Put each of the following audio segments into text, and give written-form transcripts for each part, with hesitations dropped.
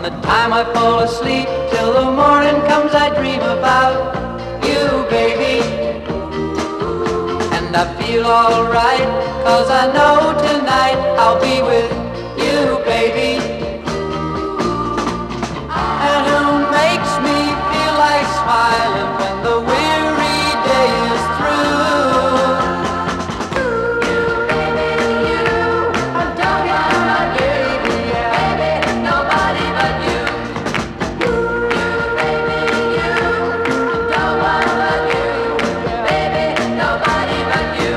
the time I fall asleep till the morning comes, I dream about you, baby. And I feel alright, 'cause I know tonight I'll be with you, baby. And who makes me feel like smiling when the weary day is through? You, baby, you. I'm talking about you, baby, nobody but you. You, baby, you. I'm talking about you, baby, nobody but you.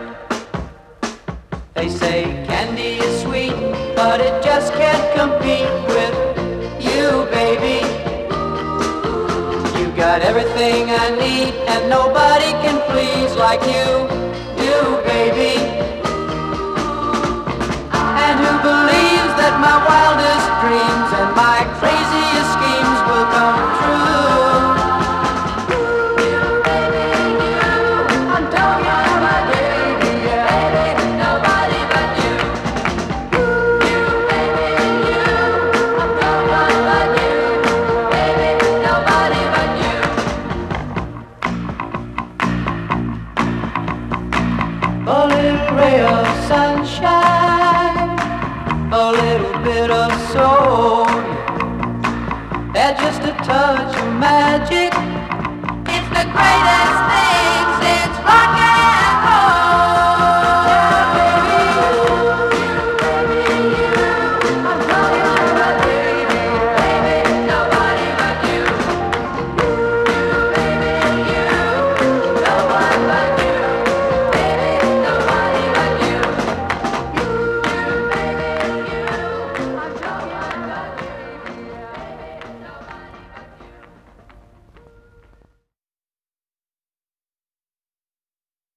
They say candy is sweet, but it just can't compete with you, baby. You got everything I need, and nobody can please like you, baby. And who believes that my wildest dreams